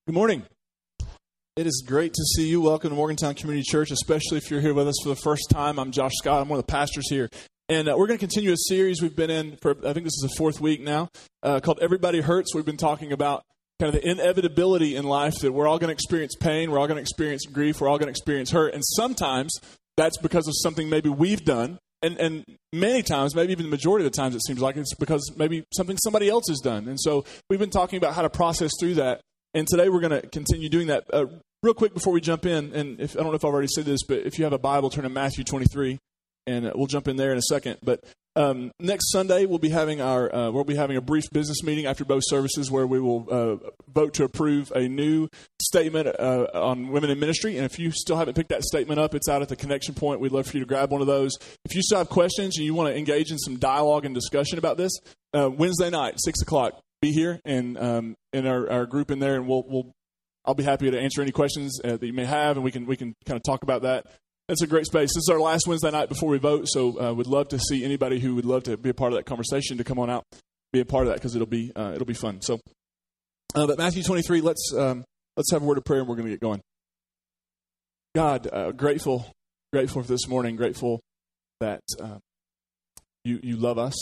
Good morning. It is great to see you. Welcome to Morgantown Community Church, especially if you're here with us for the first time. I'm Josh Scott. I'm one of the pastors here. And we're going to continue a series we've been in for, I think this is the fourth week now, called Everybody Hurts. We've been talking about kind of the inevitability in life that we're all going to experience pain, we're all going to experience grief, we're all going to experience hurt. And sometimes that's because of something maybe we've done. And many times, maybe even the majority of the times, it seems like it's because maybe something somebody else has done. And so we've been talking about how to process through that. And today we're going to continue doing that. Real quick before we jump in, and I don't know if I've already said this, but if you have a Bible, turn to Matthew 23, and we'll jump in there in a second. But next Sunday we'll be having a brief business meeting after both services where we will vote to approve a new statement on women in ministry. And if you still haven't picked that statement up, it's out at the connection point. We'd love for you to grab one of those. If you still have questions and you want to engage in some dialogue and discussion about this, Wednesday night, 6:00. Be here and in our group in there, and I'll be happy to answer any questions that you may have, and we can kind of talk about that. It's a great space. This is our last Wednesday night before we vote, so would love to see anybody who would love to be a part of that conversation to come on out, be a part of that because it'll be fun. So, but Matthew 23, let's have a word of prayer, and we're going to get going. God, grateful for this morning. Grateful that you love us.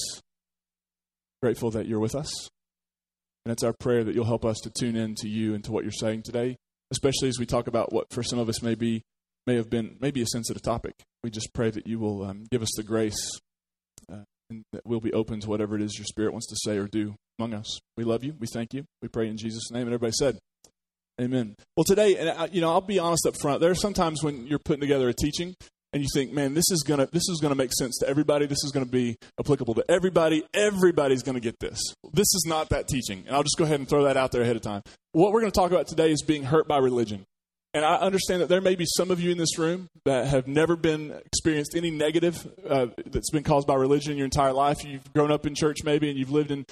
Grateful that you're with us. And it's our prayer that you'll help us to tune in to you and to what you're saying today, especially as we talk about what for some of us may have been a sensitive topic. We just pray that you will give us the grace and that we'll be open to whatever it is your Spirit wants to say or do among us. We love you. We thank you. We pray in Jesus' name. And everybody said, amen. Well, today, and I'll be honest up front, there are some times when you're putting together a teaching and you think, man, this is gonna make sense to everybody. This is gonna be applicable to everybody. Everybody's gonna get this. This is not that teaching, and I'll just go ahead and throw that out there ahead of time. What we're going to talk about today is being hurt by religion, and I understand that there may be some of you in this room that have never experienced any negative that's been caused by religion in your entire life. You've grown up in church maybe, and you've been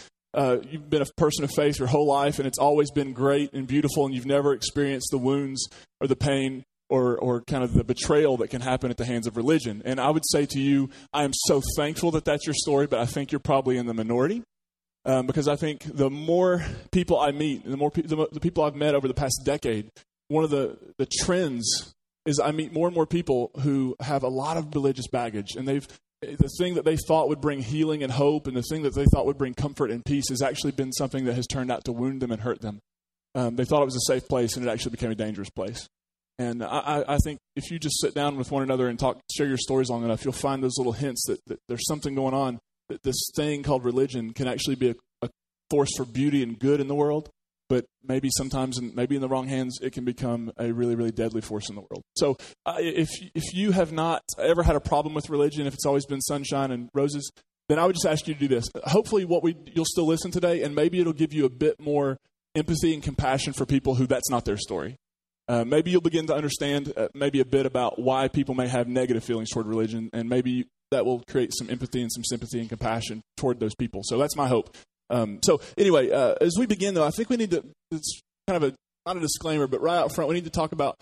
a person of faith your whole life, and it's always been great and beautiful, and you've never experienced the wounds or the pain or kind of the betrayal that can happen at the hands of religion. And I would say to you, I am so thankful that that's your story, but I think you're probably in the minority because I think the more people I meet, the people I've met over the past decade, one of the trends is I meet more and more people who have a lot of religious baggage, and the thing that they thought would bring healing and hope and the thing that they thought would bring comfort and peace has actually been something that has turned out to wound them and hurt them. They thought it was a safe place, and it actually became a dangerous place. And I think if you just sit down with one another and share your stories long enough, you'll find those little hints that there's something going on, that this thing called religion can actually be a force for beauty and good in the world, but maybe sometimes, maybe in the wrong hands, it can become a really, really deadly force in the world. So if you have not ever had a problem with religion, if it's always been sunshine and roses, then I would just ask you to do this. Hopefully you'll still listen today, and maybe it'll give you a bit more empathy and compassion for people who that's not their story. Maybe you'll begin to understand maybe a bit about why people may have negative feelings toward religion, and maybe that will create some empathy and some sympathy and compassion toward those people. So that's my hope. So anyway, as we begin, though, I think we need to, it's kind of not a disclaimer, but right out front, we need to talk about,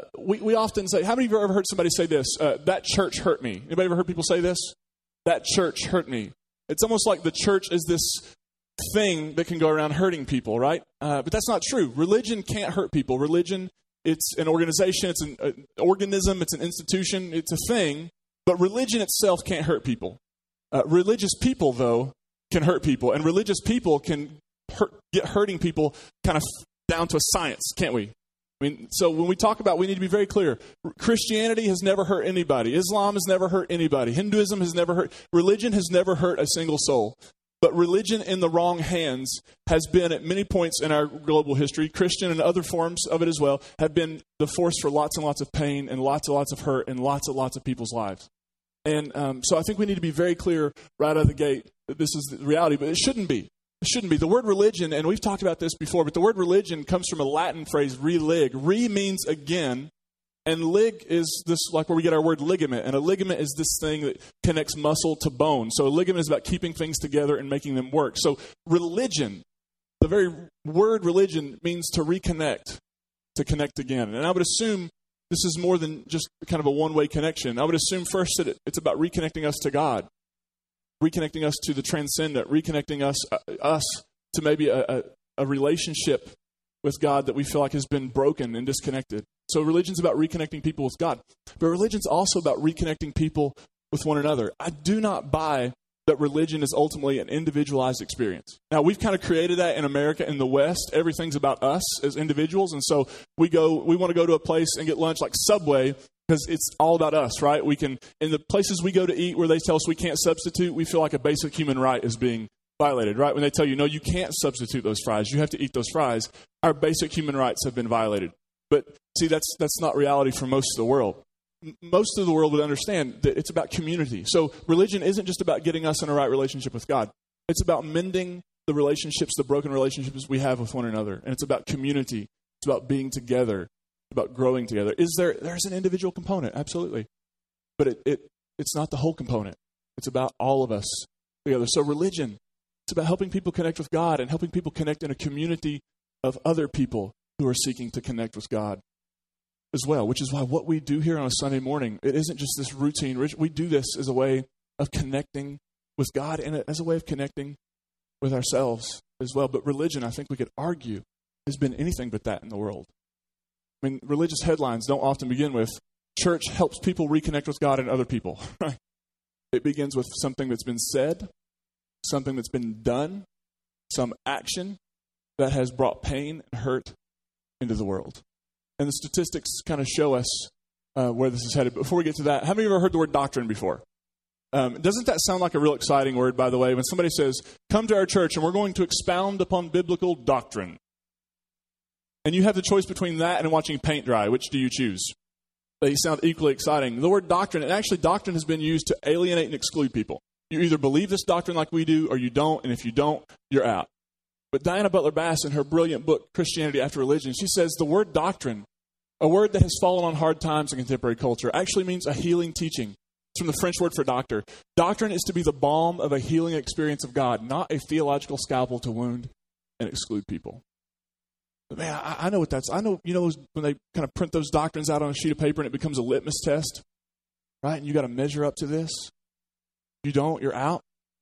we often say, how many of you ever heard somebody say this? That church hurt me. Anybody ever heard people say this? That church hurt me. It's almost like the church is this thing that can go around hurting people, right? But that's not true. Religion can't hurt people. Religion, it's an organization, it's an organism, it's an institution, it's a thing, but religion itself can't hurt people. Religious people, though, can hurt people, and religious people can get hurting people kind of down to a science, can't we? I mean, so when we talk about, we need to be very clear. Christianity has never hurt anybody. Islam has never hurt anybody. Hinduism has never hurt. Religion has never hurt a single soul. But religion in the wrong hands has been, at many points in our global history, Christian and other forms of it as well, have been the force for lots and lots of pain and lots of hurt in lots of people's lives. And so I think we need to be very clear right out of the gate that this is the reality, but it shouldn't be. It shouldn't be. The word religion, and we've talked about this before, but the word religion comes from a Latin phrase, relig. Re means again, and lig is this, like where we get our word ligament. And a ligament is this thing that connects muscle to bone. So a ligament is about keeping things together and making them work. So religion, the very word religion means to reconnect, to connect again. And I would assume this is more than just kind of a one-way connection. I would assume first that it's about reconnecting us to God, reconnecting us to the transcendent, reconnecting us to maybe a relationship with God that we feel like has been broken and disconnected. So religion's about reconnecting people with God. But religion's also about reconnecting people with one another. I do not buy that religion is ultimately an individualized experience. Now, we've kind of created that in America, in the West. Everything's about us as individuals. And so we want to go to a place and get lunch like Subway because it's all about us, right? We can, in the places we go to eat where they tell us we can't substitute, we feel like a basic human right is being violated, right? When they tell you, no, you can't substitute those fries. You have to eat those fries. Our basic human rights have been violated. But see, that's not reality for most of the world. Most of the world would understand that it's about community. So religion isn't just about getting us in a right relationship with God. It's about mending the relationships, the broken relationships we have with one another. And it's about community. It's about being together. It's about growing together. There's an individual component, absolutely. But it's not the whole component. It's about all of us together. So religion, it's about helping people connect with God and helping people connect in a community of other people who are seeking to connect with God as well, which is why what we do here on a Sunday morning, it isn't just this routine. We do this as a way of connecting with God and as a way of connecting with ourselves as well. But religion, I think we could argue, has been anything but that in the world. I mean, religious headlines don't often begin with, church helps people reconnect with God and other people. Right? It begins with something that's been said, something that's been done, some action that has brought pain and hurt into the world. And the statistics kind of show us where this is headed. But before we get to that, how many of you ever heard the word doctrine before? Doesn't that sound like a real exciting word, by the way, when somebody says, come to our church and we're going to expound upon biblical doctrine? And you have the choice between that and watching paint dry. Which do you choose? They sound equally exciting. The word doctrine, and actually doctrine has been used to alienate and exclude people. You either believe this doctrine like we do or you don't, and if you don't, you're out. But Diana Butler Bass, in her brilliant book, Christianity After Religion, she says the word doctrine, a word that has fallen on hard times in contemporary culture, actually means a healing teaching. It's from the French word for doctor. Doctrine is to be the balm of a healing experience of God, not a theological scalpel to wound and exclude people. But man, I know what that's. I know, when they kind of print those doctrines out on a sheet of paper and it becomes a litmus test, right? And you got to measure up to this. If you don't, you're out.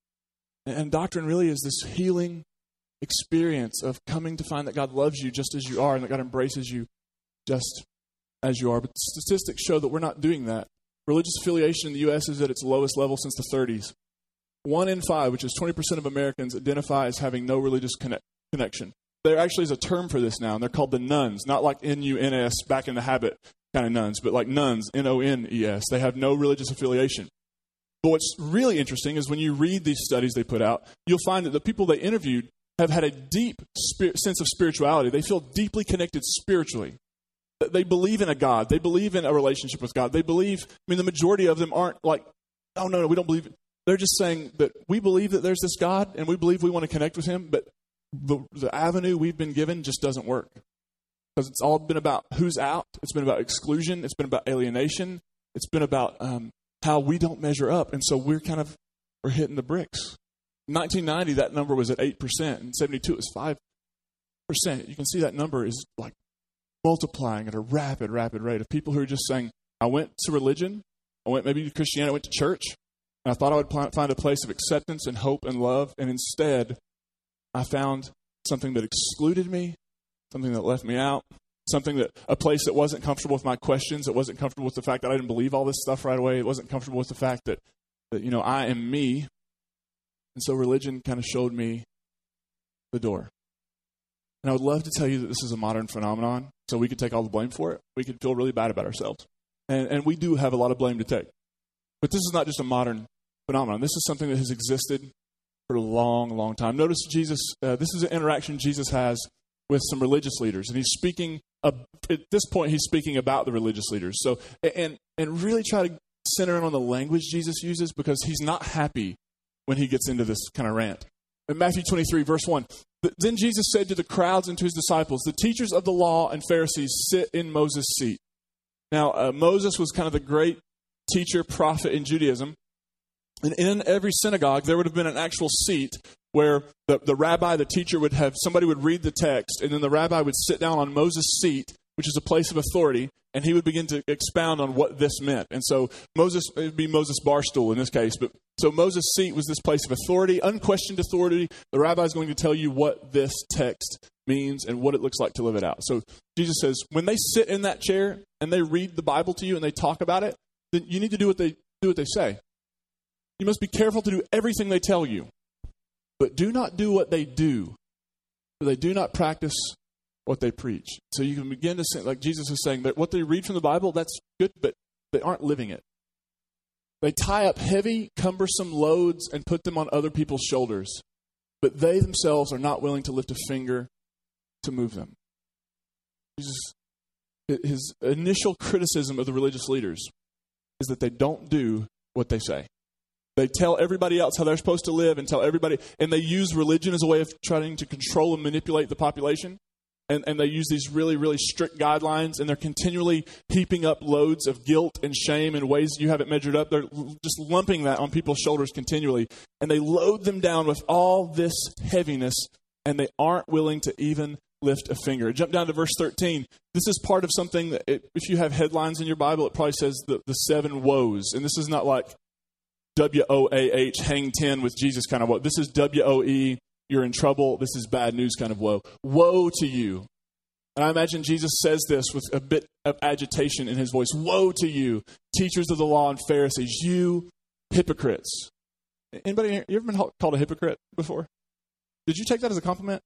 And doctrine really is this healing experience of coming to find that God loves you just as you are and that God embraces you just as you are. But statistics show that we're not doing that. Religious affiliation in the U.S. is at its lowest level since the 30s. 1 in 5, which is 20% of Americans, identify as having no religious connection. There actually is a term for this now, and they're called the nuns, not like N-U-N-S, back in the habit kind of nuns, but like nuns, N-O-N-E-S. They have no religious affiliation. But what's really interesting is when you read these studies they put out, you'll find that the people they interviewed have had a deep sense of spirituality. They feel deeply connected spiritually. They believe in a God. They believe in a relationship with God. They believe, the majority of them aren't like, oh, no, we don't believe it. They're just saying that we believe that there's this God and we believe we want to connect with him, but the avenue we've been given just doesn't work. Because it's all been about who's out. It's been about exclusion. It's been about alienation. It's been about how we don't measure up. And so we're hitting the bricks. In 1990, that number was at 8%. In 72, it was 5%. You can see that number is like multiplying at a rapid rate of people who are just saying, I went to religion. I went maybe to Christianity. I went to church. And I thought I would find a place of acceptance and hope and love. And instead, I found something that excluded me, something that left me out, a place that wasn't comfortable with my questions. It wasn't comfortable with the fact that I didn't believe all this stuff right away. It wasn't comfortable with the fact that I am me. And so religion kind of showed me the door. And I would love to tell you that this is a modern phenomenon, so we could take all the blame for it. We could feel really bad about ourselves. And we do have a lot of blame to take. But this is not just a modern phenomenon. This is something that has existed for a long, long time. Notice Jesus, this is an interaction Jesus has with some religious leaders. And he's speaking, at this point, he's speaking about the religious leaders. So, and really try to center in on the language Jesus uses because he's not happy when he gets into this kind of rant. In Matthew 23, verse 1, then Jesus said to the crowds and to his disciples, the teachers of the law and Pharisees sit in Moses' seat. Now, Moses was kind of the great teacher, prophet in Judaism. And in every synagogue, there would have been an actual seat where the rabbi, the teacher somebody would read the text, and then the rabbi would sit down on Moses' seat, which is a place of authority, and he would begin to expound on what this meant. And so it would be Moses' barstool in this case, but so Moses' seat was this place of authority, unquestioned authority. The rabbi is going to tell you what this text means and what it looks like to live it out. So Jesus says, when they sit in that chair and they read the Bible to you and they talk about it, then you need to do what they say. You must be careful to do everything they tell you, but do not do what they do. For they do not practice what they preach. So you can begin to say, like Jesus is saying, that what they read from the Bible, that's good, but they aren't living it. They tie up heavy, cumbersome loads and put them on other people's shoulders, but they themselves are not willing to lift a finger to move them. Jesus, his initial criticism of the religious leaders is that they don't do what they say. They tell everybody else how they're supposed to live and they use religion as a way of trying to control and manipulate the population. And they use these really, really strict guidelines, and they're continually heaping up loads of guilt and shame in ways you haven't measured up. They're just lumping that on people's shoulders continually. And they load them down with all this heaviness, and they aren't willing to even lift a finger. Jump down to verse 13. This is part of something that, if you have headlines in your Bible, it probably says the 7 woes. And this is not like WOAH, hang 10 with Jesus kind of woe. This is WOE, you're in trouble, this is bad news kind of woe. Woe to you. And I imagine Jesus says this with a bit of agitation in his voice. Woe to you, teachers of the law and Pharisees, you hypocrites. Anybody here, you ever been called a hypocrite before? Did you take that as a compliment?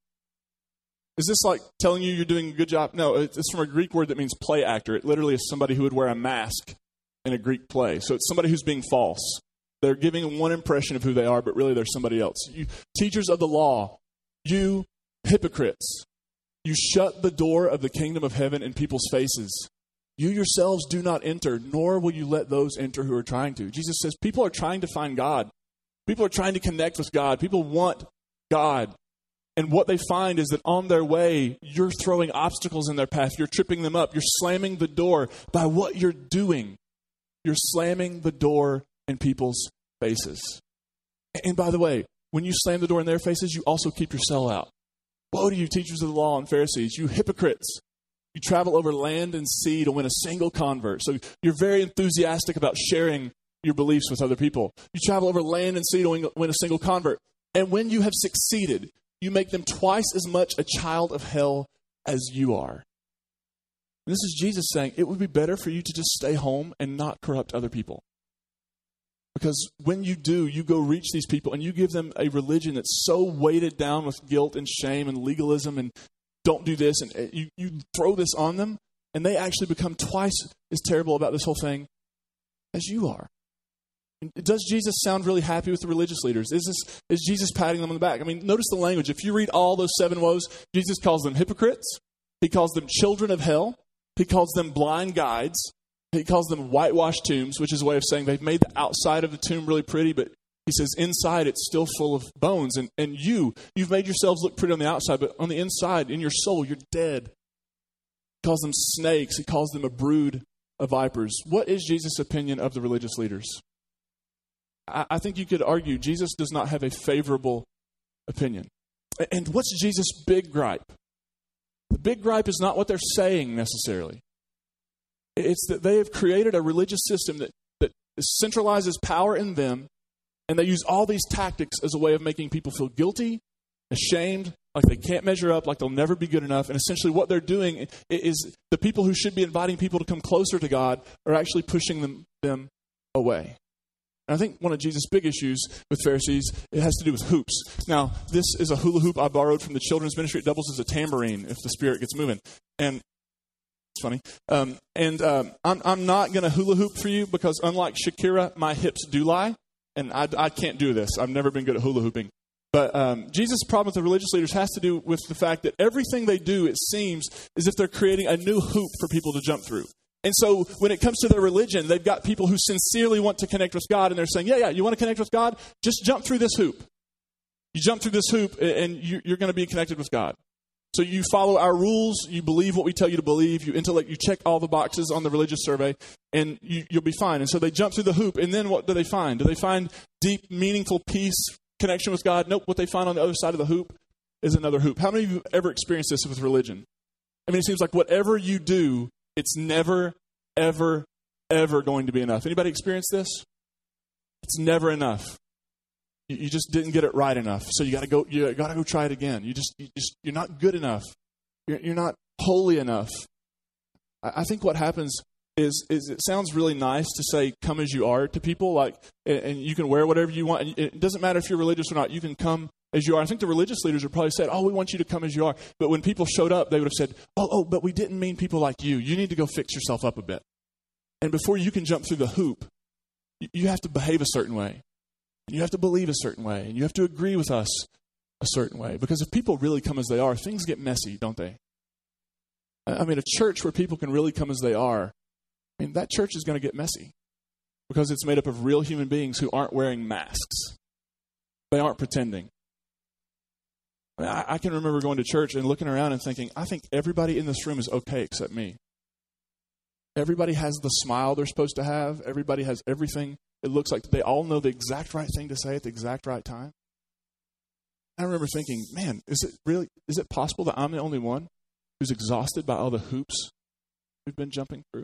Is this like telling you you're doing a good job? No, it's from a Greek word that means play actor. It literally is somebody who would wear a mask in a Greek play. So it's somebody who's being false. They're giving one impression of who they are, but really they're somebody else. You teachers of the law, you hypocrites, you shut the door of the kingdom of heaven in people's faces. You yourselves do not enter, nor will you let those enter who are trying to. Jesus says people are trying to find God. People are trying to connect with God. People want God. And what they find is that on their way, you're throwing obstacles in their path. You're tripping them up. You're slamming the door by what you're doing. You're slamming the door in people's faces. And by the way, when you slam the door in their faces, you also keep your cell out. Woe to you, teachers of the law and Pharisees, you hypocrites. You travel over land and sea to win a single convert. So you're very enthusiastic about sharing your beliefs with other people. You travel over land and sea to win a single convert. And when you have succeeded, you make them twice as much a child of hell as you are. And this is Jesus saying, it would be better for you to just stay home and not corrupt other people. Because when you do, you go reach these people and you give them a religion that's so weighted down with guilt and shame and legalism and don't do this. And you throw this on them and they actually become twice as terrible about this whole thing as you are. Does Jesus sound really happy with the religious leaders? Is Jesus patting them on the back? I mean, notice the language. If you read all those 7 woes, Jesus calls them hypocrites. He calls them children of hell. He calls them blind guides. He calls them whitewashed tombs, which is a way of saying they've made the outside of the tomb really pretty, but he says inside it's still full of bones. And you've made yourselves look pretty on the outside, but on the inside, in your soul, you're dead. He calls them snakes. He calls them a brood of vipers. What is Jesus' opinion of the religious leaders? I think you could argue Jesus does not have a favorable opinion. And what's Jesus' big gripe? The big gripe is not what they're saying necessarily. It's that they have created a religious system that centralizes power in them, and they use all these tactics as a way of making people feel guilty, ashamed, like they can't measure up, like they'll never be good enough. And essentially what they're doing is the people who should be inviting people to come closer to God are actually pushing them away. And I think one of Jesus' big issues with Pharisees, it has to do with hoops. Now, this is a hula hoop I borrowed from the children's ministry. It doubles as a tambourine if the Spirit gets moving. And it's funny. I'm not going to hula hoop for you because unlike Shakira, my hips do lie. And I can't do this. I've never been good at hula hooping. But Jesus' problem with the religious leaders has to do with the fact that everything they do, it seems, is if they're creating a new hoop for people to jump through. And so when it comes to their religion, they've got people who sincerely want to connect with God, and they're saying, yeah, you want to connect with God? Just jump through this hoop. You jump through this hoop, and you're going to be connected with God. So you follow our rules, you believe what we tell you to believe, you check all the boxes on the religious survey, and you'll be fine. And so they jump through the hoop, and then what do they find? Do they find deep, meaningful peace, connection with God? Nope, what they find on the other side of the hoop is another hoop. How many of you have ever experienced this with religion? I mean, it seems like whatever you do, it's never, ever, ever going to be enough. Anybody experience this? It's never enough. You just didn't get it right enough. So you got to go try it again. You're not good enough. You're not holy enough. I think what happens is it sounds really nice to say, come as you are to people, like, and you can wear whatever you want. And it doesn't matter if you're religious or not. You can come as you are. I think the religious leaders would probably said, we want you to come as you are. But when people showed up, they would have said, but we didn't mean people like you. You need to go fix yourself up a bit. And before you can jump through the hoop, you have to behave a certain way. And you have to believe a certain way. And you have to agree with us a certain way. Because if people really come as they are, things get messy, don't they? I mean, a church where people can really come as they are, that church is going to get messy. Because it's made up of real human beings who aren't wearing masks. They aren't pretending. I can remember going to church and looking around and thinking, I think everybody in this room is okay except me. Everybody has the smile they're supposed to have. Everybody has everything. It looks like they all know the exact right thing to say at the exact right time. I remember thinking, man, is it possible that I'm the only one who's exhausted by all the hoops we've been jumping through?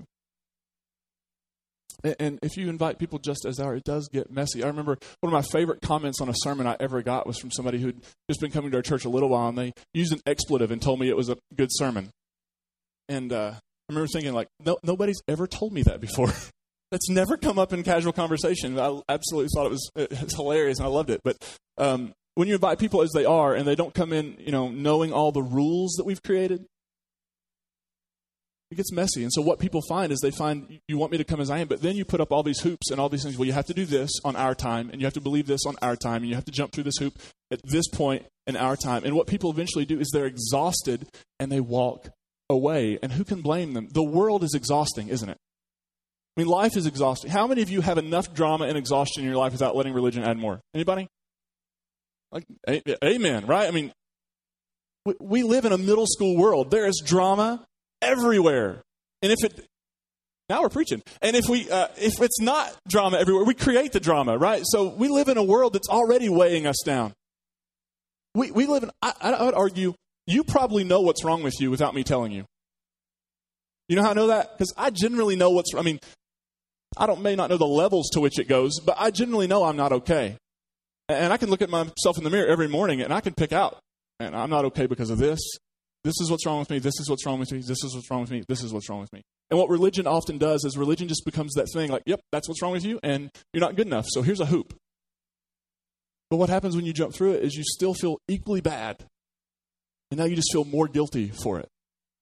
And if you invite people just as they are, it does get messy. I remember one of my favorite comments on a sermon I ever got was from somebody who'd just been coming to our church a little while, and they used an expletive and told me it was a good sermon. And I remember thinking, like, nobody's ever told me that before. That's never come up in casual conversation. I absolutely thought it was hilarious, and I loved it. But when you invite people as they are, and they don't come in, knowing all the rules that we've created, it gets messy. And so what people find is they find, you want me to come as I am, but then you put up all these hoops and all these things. Well, you have to do this on our time, and you have to believe this on our time, and you have to jump through this hoop at this point in our time. And what people eventually do is they're exhausted, and they walk away. And who can blame them? The world is exhausting, isn't it? Life is exhausting. How many of you have enough drama and exhaustion in your life without letting religion add more? Anybody? Like, amen, right? We live in a middle school world. There is drama everywhere. And now we're preaching. And if it's not drama everywhere, we create the drama, right? So we live in a world that's already weighing us down. We live in, I would argue, you probably know what's wrong with you without me telling you. You know how I know that? Because I generally know may not know the levels to which it goes, but I generally know I'm not okay. And I can look at myself in the mirror every morning and I can pick out, and I'm not okay because of this. This is what's wrong with me. This is what's wrong with me. This is what's wrong with me. This is what's wrong with me. And what religion often does is religion just becomes that thing like, yep, that's what's wrong with you, and you're not good enough. So here's a hoop. But what happens when you jump through it is you still feel equally bad. And now you just feel more guilty for it.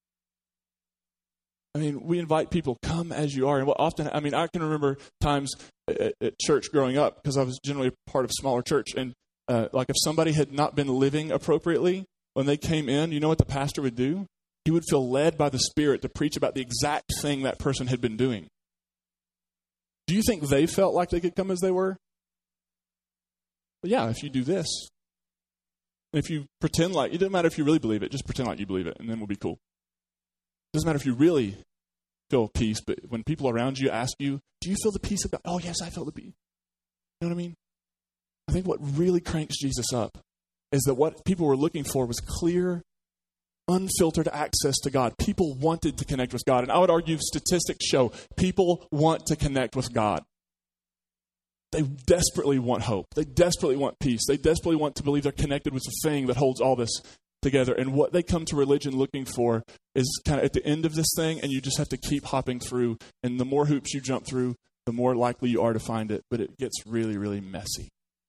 We invite people, come as you are. And what often, I can remember times at church growing up, because I was generally a part of a smaller church. And like if somebody had not been living appropriately, when they came in, you know what the pastor would do? He would feel led by the Spirit to preach about the exact thing that person had been doing. Do you think they felt like they could come as they were? Well, yeah, if you do this. And if you pretend like, it doesn't matter if you really believe it, just pretend like you believe it, and then we'll be cool. It doesn't matter if you really feel peace, but when people around you ask you, do you feel the peace of God? Oh, yes, I feel the peace. You know what I mean? I think what really cranks Jesus up is that what people were looking for was clear, unfiltered access to God. People wanted to connect with God. And I would argue statistics show people want to connect with God. They desperately want hope. They desperately want peace. They desperately want to believe they're connected with the thing that holds all this together. And what they come to religion looking for is kind of at the end of this thing, and you just have to keep hopping through. And the more hoops you jump through, the more likely you are to find it. But it gets really, really messy.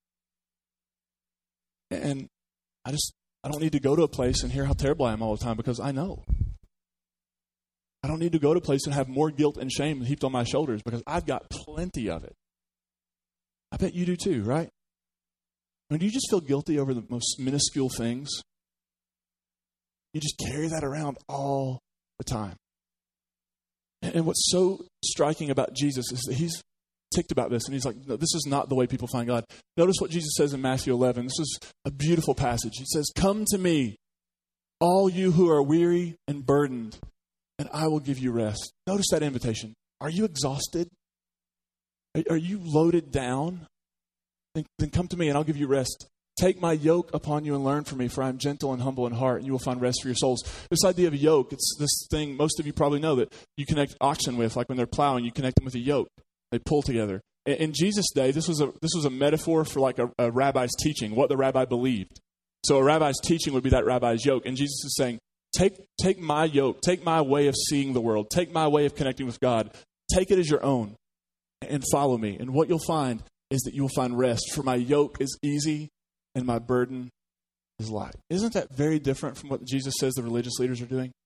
And I don't need to go to a place and hear how terrible I am all the time, because I know. I don't need to go to a place and have more guilt and shame heaped on my shoulders, because I've got plenty of it. I bet you do too, right? Do you just feel guilty over the most minuscule things? You just carry that around all the time. And what's so striking about Jesus is that he's ticked about this, and he's like, no, this is not the way people find God. Notice what Jesus says in Matthew 11. This is a beautiful passage. He says, come to me, all you who are weary and burdened, and I will give you rest. Notice that invitation. Are you exhausted? Are you loaded down? Then come to me and I'll give you rest. Take my yoke upon you and learn from me, for I am gentle and humble in heart, and you will find rest for your souls. This idea of yoke, it's this thing most of you probably know that you connect oxen with, like when they're plowing, you connect them with a yoke. They pull together. In Jesus' day, this was a metaphor for like a rabbi's teaching, what the rabbi believed. So a rabbi's teaching would be that rabbi's yoke. And Jesus is saying, take my yoke, take my way of seeing the world, take my way of connecting with God, take it as your own and follow me. And what you'll find is that you will find rest. For my yoke is easy and my burden is light. Isn't that very different from what Jesus says the religious leaders are doing?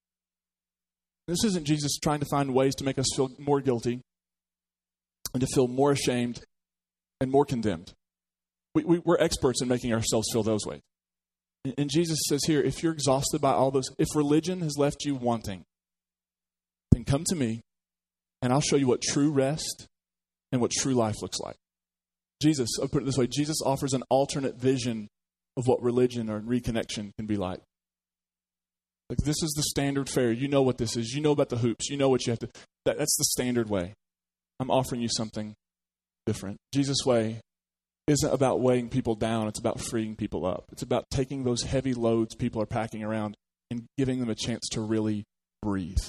This isn't Jesus trying to find ways to make us feel more guilty and to feel more ashamed and more condemned. We're experts in making ourselves feel those ways. And Jesus says here, if you're exhausted by all those, if religion has left you wanting, then come to me and I'll show you what true rest and what true life looks like. Jesus, I'll put it this way, Jesus offers an alternate vision of what religion or reconnection can be like. Like, this is the standard fare. You know what this is. You know about the hoops. You know what you have to... That's the standard way. I'm offering you something different. Jesus' way isn't about weighing people down. It's about freeing people up. It's about taking those heavy loads people are packing around and giving them a chance to really breathe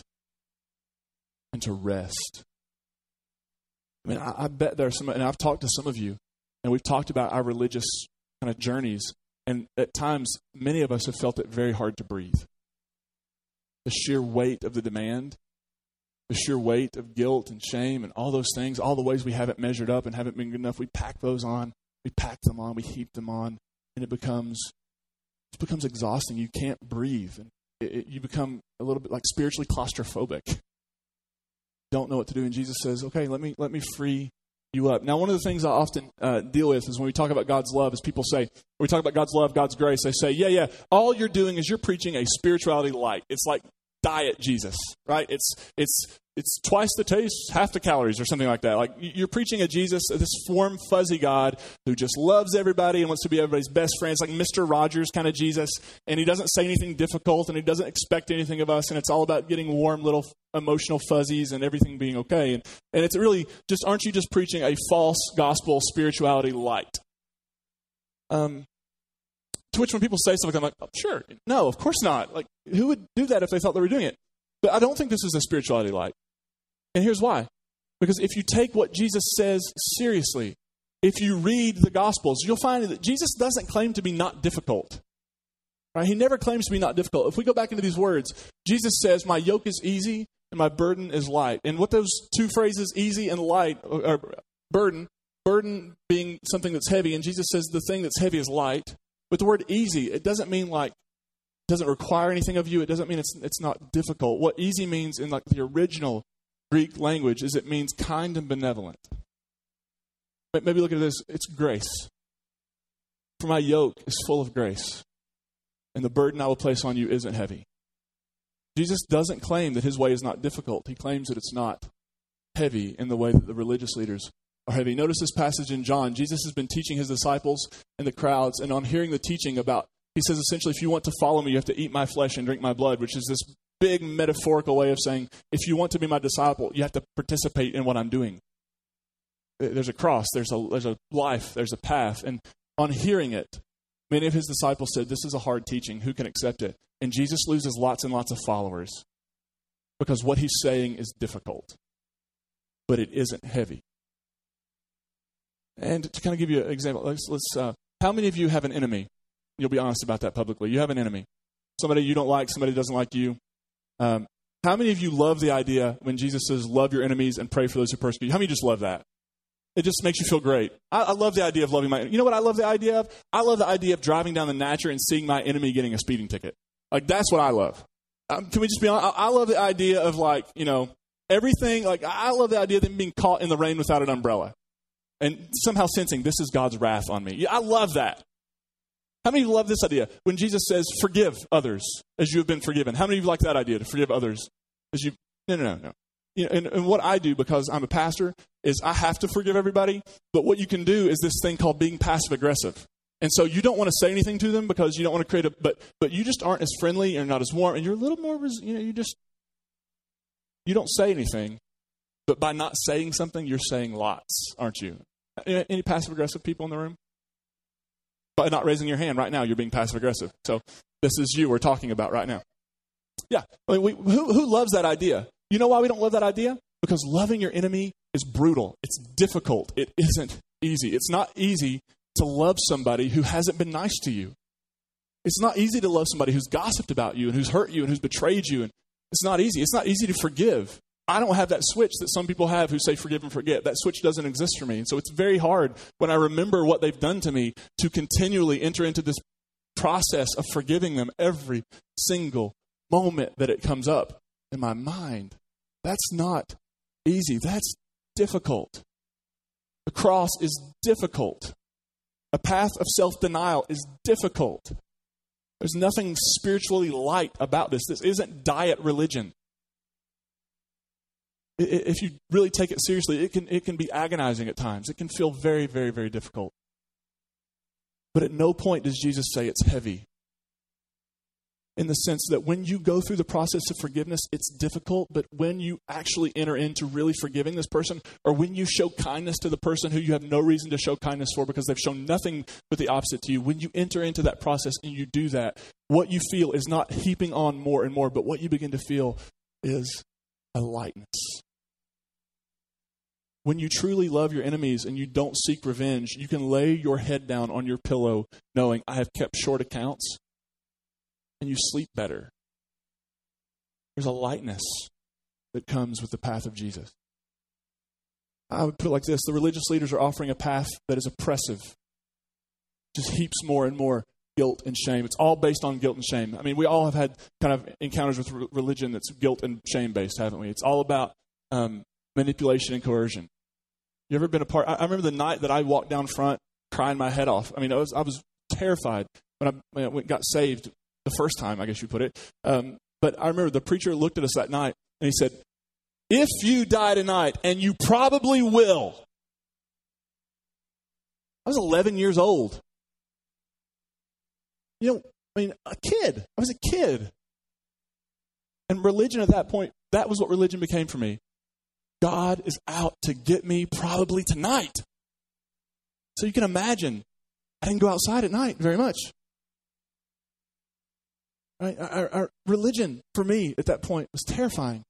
and to rest. I mean, I bet there are some... And I've talked to some of you, and we've talked about our religious kind of journeys. And at times, many of us have felt it very hard to breathe. The sheer weight of the demand, the sheer weight of guilt and shame and all those things, all the ways we haven't measured up and haven't been good enough, we pack those on, we pack them on, we heap them on, and it becomes exhausting. You can't breathe. And you become a little bit like spiritually claustrophobic. Don't know what to do. And Jesus says, okay, let me free you up. Now, one of the things I often deal with is when we talk about God's love, is people say, when we talk about God's love, God's grace, they say, yeah, all you're doing is you're preaching a spirituality light. It's like diet Jesus, right? It's twice the taste, half the calories, or something like that. Like, you're preaching a Jesus, this warm, fuzzy God who just loves everybody and wants to be everybody's best friend. It's like Mr. Rogers kind of Jesus, and he doesn't say anything difficult, and he doesn't expect anything of us, and it's all about getting warm little emotional fuzzies and everything being okay. And it's really just, aren't you just preaching a false gospel spirituality light? To which when people say something, I'm like, oh, sure. No, of course not. Like, who would do that if they thought they were doing it? But I don't think this is a spirituality light. And here's why. Because if you take what Jesus says seriously, if you read the Gospels, you'll find that Jesus doesn't claim to be not difficult. Right? He never claims to be not difficult. If we go back into these words, Jesus says, my yoke is easy and my burden is light. And what those two phrases, easy and light, or burden being something that's heavy, and Jesus says the thing that's heavy is light. With the word easy, it doesn't mean like, it doesn't require anything of you. It doesn't mean it's not difficult. What easy means in like the original Greek language is it means kind and benevolent. Maybe look at this. It's grace. For my yoke is full of grace, and the burden I will place on you isn't heavy. Jesus doesn't claim that his way is not difficult. He claims that it's not heavy in the way that the religious leaders are heavy. Notice this passage in John. Jesus has been teaching his disciples and the crowds, and on hearing the teaching about, he says essentially, if you want to follow me, you have to eat my flesh and drink my blood, which is this big metaphorical way of saying, if you want to be my disciple, you have to participate in what I'm doing. There's a cross, there's a life, there's a path. And on hearing it, many of his disciples said, this is a hard teaching. Who can accept it? And Jesus loses lots and lots of followers because what he's saying is difficult, but it isn't heavy. And to kind of give you an example, let's how many of you have an enemy? You'll be honest about that publicly. You have an enemy. Somebody you don't like, somebody doesn't like you. How many of you love the idea when Jesus says, love your enemies and pray for those who persecute you? How many just love that? It just makes you feel great. I love the idea of loving my enemy. You know what I love the idea of? I love the idea of driving down the Natcher and seeing my enemy getting a speeding ticket. Like, that's what I love. Can we just be honest? I love the idea of, like, everything. Like, I love the idea of them being caught in the rain without an umbrella and somehow sensing this is God's wrath on me. I love that. How many of you love this idea? When Jesus says, forgive others as you have been forgiven. How many of you like that idea, to forgive others as you... No. And what I do, because I'm a pastor, is I have to forgive everybody. But what you can do is this thing called being passive-aggressive. And so you don't want to say anything to them because you don't want to create a... But you just aren't as friendly and not as warm. And you're a little more... You don't say anything. But by not saying something, you're saying lots, aren't you? Any passive-aggressive people in the room? By not raising your hand right now, you're being passive-aggressive. So this is you we're talking about right now. Yeah. I mean, who loves that idea? You know why we don't love that idea? Because loving your enemy is brutal. It's difficult. It isn't easy. It's not easy to love somebody who hasn't been nice to you. It's not easy to love somebody who's gossiped about you and who's hurt you and who's betrayed you. And it's not easy. It's not easy to forgive. I don't have that switch that some people have who say forgive and forget. That switch doesn't exist for me. And so it's very hard when I remember what they've done to me to continually enter into this process of forgiving them every single moment that it comes up in my mind. That's not easy. That's difficult. The cross is difficult. A path of self-denial is difficult. There's nothing spiritually light about this. This isn't diet religion. If you really take it seriously, it can be agonizing at times. It can feel very, very, very difficult. But at no point does Jesus say it's heavy. In the sense that when you go through the process of forgiveness, it's difficult, but when you actually enter into really forgiving this person, or when you show kindness to the person who you have no reason to show kindness for because they've shown nothing but the opposite to you, when you enter into that process and you do that, what you feel is not heaping on more and more, but what you begin to feel is a lightness. When you truly love your enemies and you don't seek revenge, you can lay your head down on your pillow knowing I have kept short accounts, and you sleep better. There's a lightness that comes with the path of Jesus. I would put it like this. The religious leaders are offering a path that is oppressive. Just heaps more and more guilt and shame. It's all based on guilt and shame. I mean, we all have had kind of encounters with religion that's guilt and shame based, haven't we? It's all about manipulation and coercion. You ever been a part? I remember the night that I walked down front crying my head off. I mean, I was terrified when I got saved the first time, I guess you put it. But I remember the preacher looked at us that night and he said, if you die tonight, and you probably will. I was 11 years old. You know, I mean, a kid. I was a kid. And religion at that point, that was what religion became for me. God is out to get me probably tonight. So you can imagine, I didn't go outside at night very much. Right? Our religion, for me, at that point, was terrifying.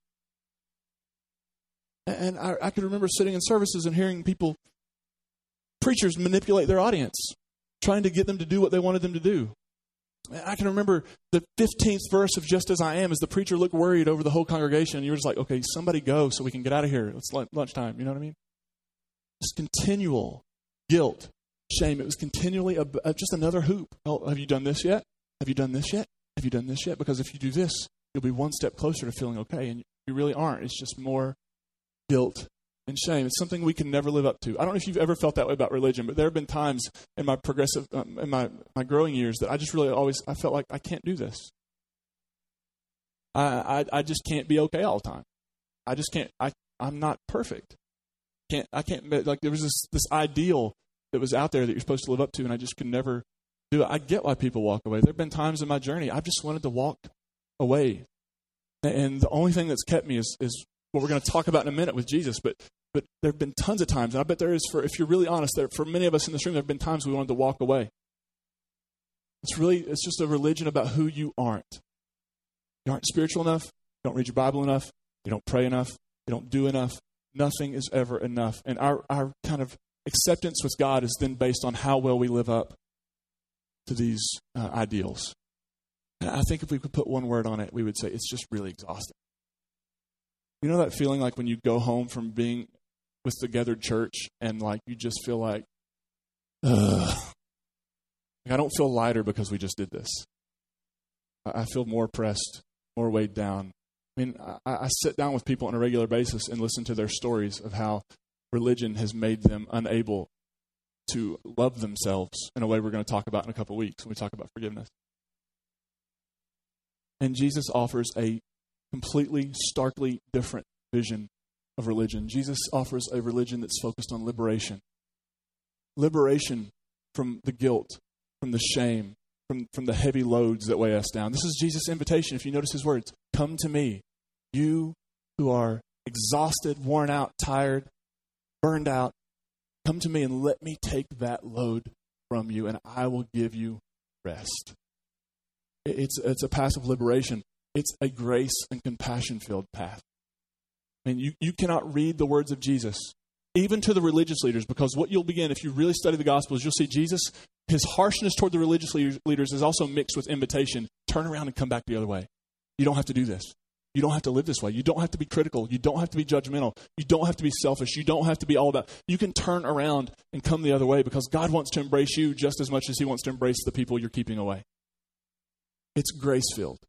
And I could remember sitting in services and hearing preachers manipulate their audience, trying to get them to do what they wanted them to do. I can remember the 15th verse of Just As I Am as the preacher looked worried over the whole congregation. And you were just like, okay, somebody go so we can get out of here. It's lunchtime. You know what I mean? Just continual guilt, shame. It was continually just another hoop. Oh, have you done this yet? Have you done this yet? Have you done this yet? Because if you do this, you'll be one step closer to feeling okay. And you really aren't. It's just more guilt and shame. It's something we can never live up to. I don't know if you've ever felt that way about religion, but there have been times in my in my growing years that I just really I felt like I can't do this. I just can't be okay all the time. I just can't. I'm not perfect. I can't. Like there was this ideal that was out there that you're supposed to live up to, and I just could never do it. I get why people walk away. There have been times in my journey I've just wanted to walk away, and the only thing that's kept me is what we're going to talk about in a minute with Jesus. But there have been tons of times, and I bet there is, if you're really honest, for many of us in this room, there have been times we wanted to walk away. It's just a religion about who you aren't. You aren't spiritual enough. You don't read your Bible enough. You don't pray enough. You don't do enough. Nothing is ever enough. And our kind of acceptance with God is then based on how well we live up to these ideals. And I think if we could put one word on it, we would say it's just really exhausting. You know that feeling like when you go home from being with the gathered church and like you just feel like, ugh. Like I don't feel lighter because we just did this. I feel more pressed, more weighed down. I mean, I sit down with people on a regular basis and listen to their stories of how religion has made them unable to love themselves in a way we're going to talk about in a couple of weeks when we talk about forgiveness. And Jesus offers a completely, starkly different vision of religion. Jesus offers a religion that's focused on liberation. Liberation from the guilt, from the shame, from the heavy loads that weigh us down. This is Jesus' invitation. If you notice his words, come to me, you who are exhausted, worn out, tired, burned out. Come to me and let me take that load from you, and I will give you rest. It's a path of liberation. It's a grace and compassion-filled path. I mean, you cannot read the words of Jesus, even to the religious leaders, because what you'll begin, if you really study the Gospels, you'll see Jesus, his harshness toward the religious leaders is also mixed with invitation. Turn around and come back the other way. You don't have to do this. You don't have to live this way. You don't have to be critical. You don't have to be judgmental. You don't have to be selfish. You don't have to be all that. You can turn around and come the other way because God wants to embrace you just as much as he wants to embrace the people you're keeping away. It's grace-filled.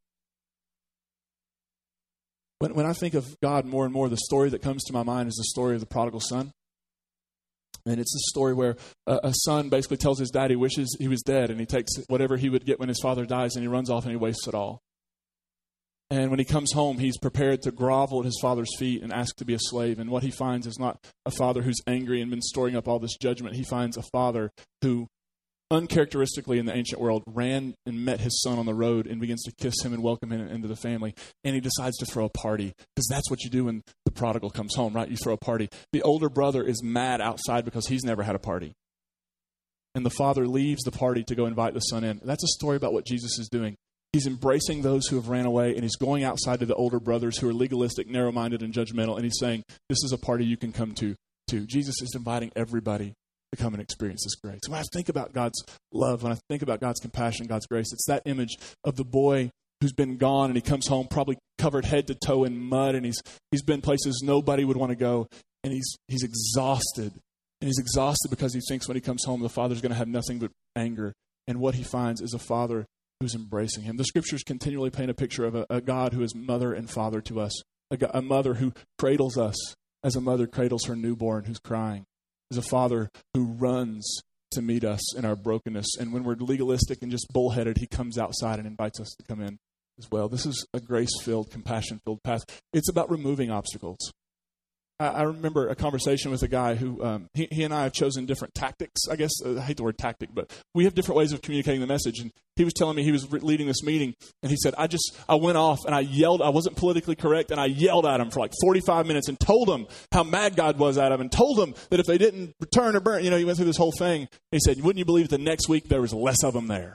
When I think of God more and more, the story that comes to my mind is the story of the prodigal son. And it's a story where a son basically tells his dad he wishes he was dead, and he takes whatever he would get when his father dies, and he runs off and he wastes it all. And when he comes home, he's prepared to grovel at his father's feet and ask to be a slave. And what he finds is not a father who's angry and been storing up all this judgment. He finds a father who, uncharacteristically in the ancient world, ran and met his son on the road and begins to kiss him and welcome him into the family. And he decides to throw a party, because that's what you do when the prodigal comes home, right? You throw a party. The older brother is mad outside because he's never had a party. And the father leaves the party to go invite the son in. That's a story about what Jesus is doing. He's embracing those who have ran away, and he's going outside to the older brothers who are legalistic, narrow-minded, and judgmental, and he's saying, this is a party you can come to. Jesus is inviting everybody to come and experience this grace. When I think about God's love, when I think about God's compassion, God's grace, it's that image of the boy who's been gone, and he comes home probably covered head to toe in mud, and he's been places nobody would want to go, and he's exhausted. And he's exhausted because he thinks when he comes home, the father's going to have nothing but anger. And what he finds is a father who's embracing him. The scriptures continually paint a picture of a God who is mother and father to us, a mother who cradles us as a mother cradles her newborn who's crying, as a father who runs to meet us in our brokenness. And when we're legalistic and just bullheaded, he comes outside and invites us to come in as well. This is a grace-filled, compassion-filled path. It's about removing obstacles. I remember a conversation with a guy who, he and I have chosen different tactics, I guess. I hate the word tactic, but we have different ways of communicating the message. And he was telling me he was leading this meeting, and he said, I went off and I yelled. I wasn't politically correct, and I yelled at him for like 45 minutes and told him how mad God was at him and told him that if they didn't return or burn, he went through this whole thing. He said, wouldn't you believe the next week there was less of them there?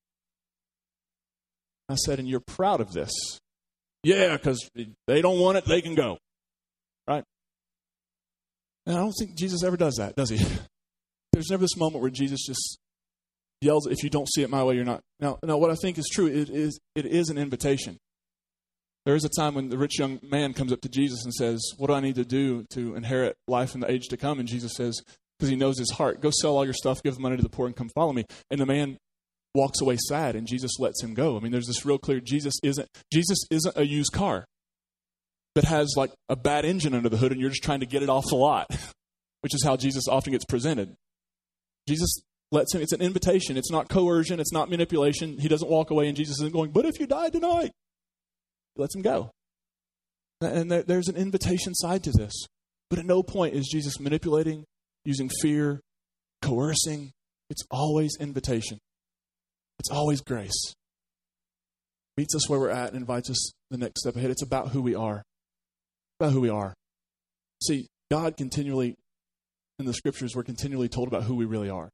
I said, and you're proud of this? Yeah, because they don't want it, they can go. Right? And I don't think Jesus ever does that, does he? There's never this moment where Jesus just yells, if you don't see it my way, you're not. Now, what I think is true, it is an invitation. There is a time when the rich young man comes up to Jesus and says, what do I need to do to inherit life in the age to come? And Jesus says, because he knows his heart, go sell all your stuff, give the money to the poor, and come follow me. And the man walks away sad, and Jesus lets him go. I mean, there's this real clear, Jesus isn't a used car that has like a bad engine under the hood and you're just trying to get it off the lot, which is how Jesus often gets presented. Jesus lets him, it's an invitation. It's not coercion. It's not manipulation. He doesn't walk away and Jesus isn't going, but if you die tonight, he lets him go. And there's an invitation side to this. But at no point is Jesus manipulating, using fear, coercing. It's always invitation. It's always grace. Meets us where we're at and invites us the next step ahead. It's about who we are. About who we are. See, God continually, in the scriptures, we're continually told about who we really are.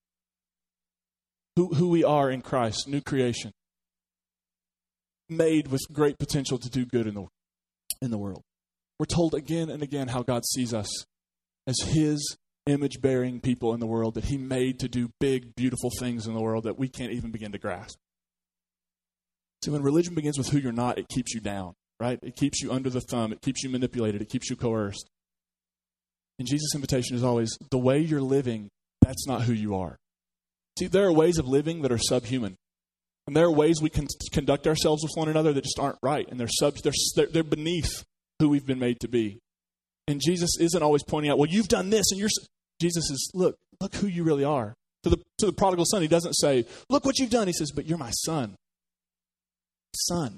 Who we are in Christ, new creation. Made with great potential to do good in the world. We're told again and again how God sees us as his image-bearing people in the world, that he made to do big, beautiful things in the world that we can't even begin to grasp. See, when religion begins with who you're not, it keeps you down. Right? It keeps you under the thumb. It keeps you manipulated. It keeps you coerced. And Jesus' invitation is always, the way you're living, that's not who you are. See, there are ways of living that are subhuman. And there are ways we can conduct ourselves with one another that just aren't right. And they're beneath who we've been made to be. And Jesus isn't always pointing out, well, you've done this. And Jesus is, look who you really are. To the prodigal son, he doesn't say, look what you've done. He says, but you're my son. Son.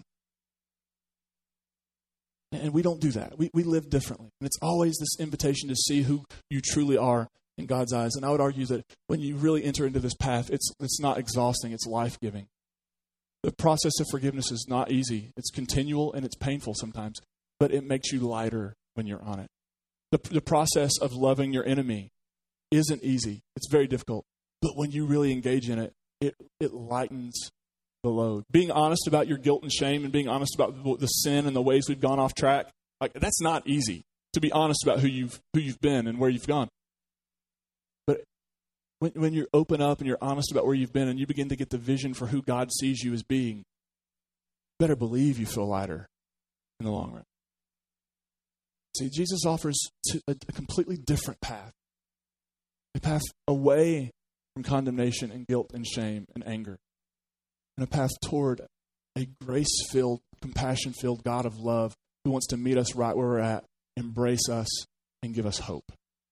And we don't do that. We live differently. And it's always this invitation to see who you truly are in God's eyes. And I would argue that when you really enter into this path, it's not exhausting, it's life-giving. The process of forgiveness is not easy. It's continual and it's painful sometimes, but it makes you lighter when you're on it. The process of loving your enemy isn't easy. It's very difficult. But when you really engage in it, it lightens the load. Being honest about your guilt and shame and being honest about the sin and the ways we've gone off track, like that's not easy. to be honest about who you've been and where you've gone. But when you open up and you're honest about where you've been and you begin to get the vision for who God sees you as being, better believe you feel lighter in the long run. See, Jesus offers a completely different path. A path away from condemnation and guilt and shame and anger. And a path toward a grace-filled, compassion-filled God of love who wants to meet us right where we're at, embrace us, and give us hope.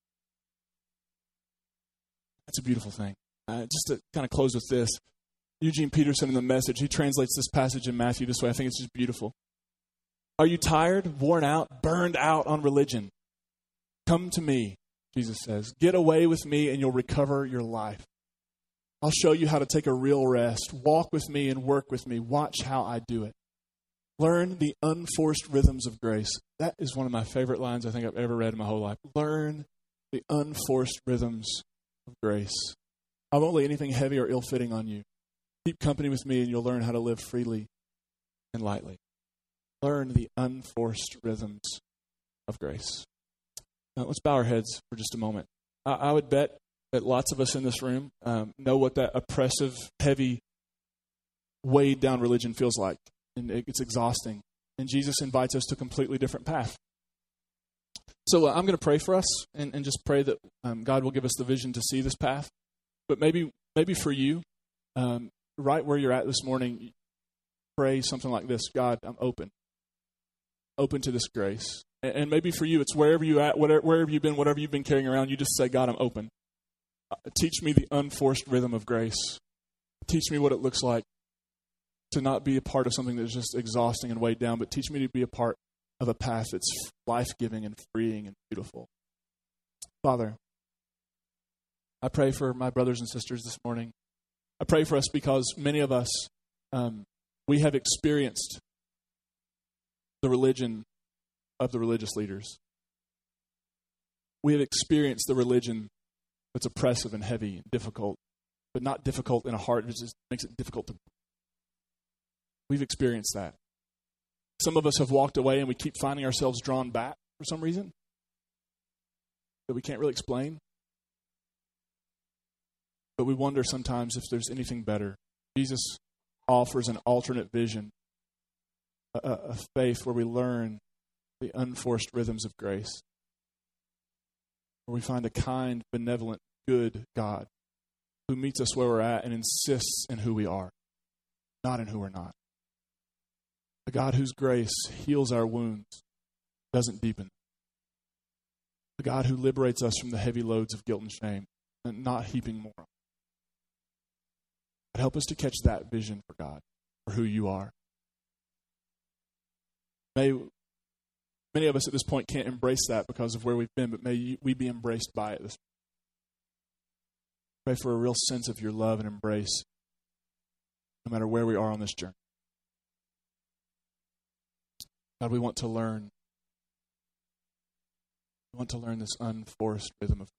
That's a beautiful thing. Just to kind of close with this, Eugene Peterson in The Message, he translates this passage in Matthew this way. I think it's just beautiful. Are you tired, worn out, burned out on religion? Come to me, Jesus says. Get away with me and you'll recover your life. I'll show you how to take a real rest. Walk with me and work with me. Watch how I do it. Learn the unforced rhythms of grace. That is one of my favorite lines I think I've ever read in my whole life. Learn the unforced rhythms of grace. I won't lay anything heavy or ill-fitting on you. Keep company with me and you'll learn how to live freely and lightly. Learn the unforced rhythms of grace. Now, let's bow our heads for just a moment. I would bet that lots of us in this room know what that oppressive, heavy, weighed down religion feels like. And it's exhausting. And Jesus invites us to a completely different path. So I'm going to pray for us and just pray that God will give us the vision to see this path. But maybe for you, right where you're at this morning, pray something like this: God, I'm open to this grace. And maybe for you, it's wherever you're at, wherever you've been, whatever you've been carrying around, you just say, God, I'm open. Teach me the unforced rhythm of grace. Teach me what it looks like to not be a part of something that's just exhausting and weighed down, but teach me to be a part of a path that's life-giving and freeing and beautiful. Father, I pray for my brothers and sisters this morning. I pray for us because many of us, we have experienced the religion of the religious leaders. We have experienced the religion that's oppressive and heavy and difficult, but not difficult in a heart. It just makes it difficult to. We've experienced that. Some of us have walked away and we keep finding ourselves drawn back for some reason that we can't really explain. But we wonder sometimes if there's anything better. Jesus offers an alternate vision, a faith where we learn the unforced rhythms of grace, where we find a kind, benevolent, good God who meets us where we're at and insists in who we are, not in who we're not. A God whose grace heals our wounds, doesn't deepen. A God who liberates us from the heavy loads of guilt and shame, and not heaping more. But help us to catch that vision for God, for who you are. Many of us at this point can't embrace that because of where we've been, but may we be embraced by it this morning. Pray for a real sense of your love and embrace, no matter where we are on this journey. God, we want to learn. We want to learn this unforced rhythm of.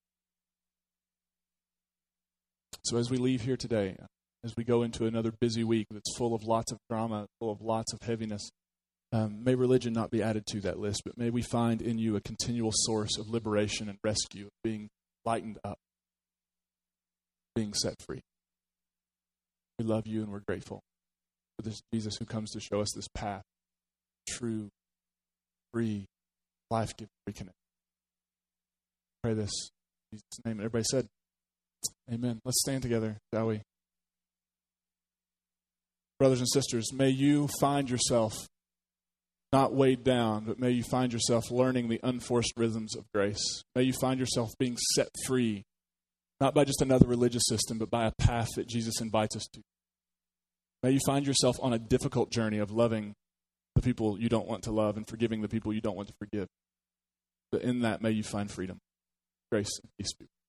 So as we leave here today, as we go into another busy week that's full of lots of drama, full of lots of heaviness, may religion not be added to that list, but may we find in you a continual source of liberation and rescue, being lightened up, being set free. We love you and we're grateful for this Jesus who comes to show us this path, true, free, life-giving reconnect. Pray this in Jesus' name. And everybody said, amen. Let's stand together, shall we? Brothers and sisters, may you find yourself not weighed down, but may you find yourself learning the unforced rhythms of grace. May you find yourself being set free, not by just another religious system, but by a path that Jesus invites us to. May you find yourself on a difficult journey of loving the people you don't want to love and forgiving the people you don't want to forgive. But in that, may you find freedom, grace, and peace.